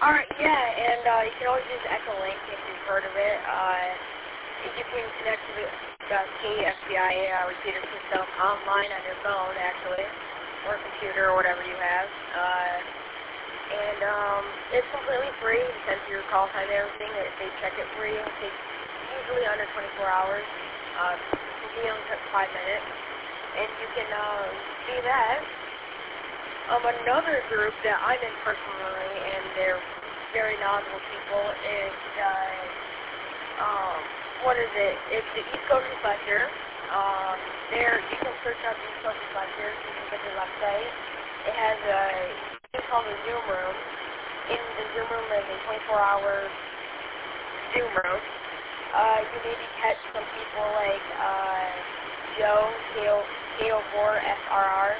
Alright, yeah, and you can always use Echolink if you've heard of it. You can connect to the KFCI repeater system online on your phone, actually, or computer, or whatever you have. It's completely free. You send your call time and everything. They check it for you. It takes usually under 24 hours. It only took 5 minutes. And you can do that. Another group that I'm in personally, and they're very knowledgeable people, is, what is it? It's the East Coast Reflector. You can search up the East Coast Reflector. You can get their website. It has a thing called the Zoom Room. In the Zoom Room, there's a 24-hour Zoom room. You maybe catch some people like Joe, KO4SRR,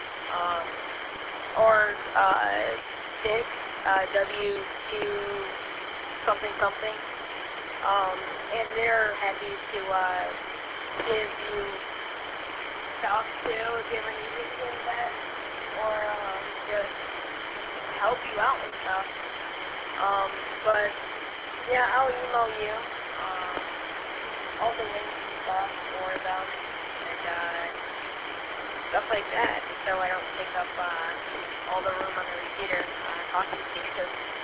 or Dick, W2 something something, and they're happy to give you stuff too if you ever need anything like that, or just help you out and stuff. But yeah, I'll email you all the links and stuff for them and stuff like that, so I don't take up all the room on the repeater talking to you.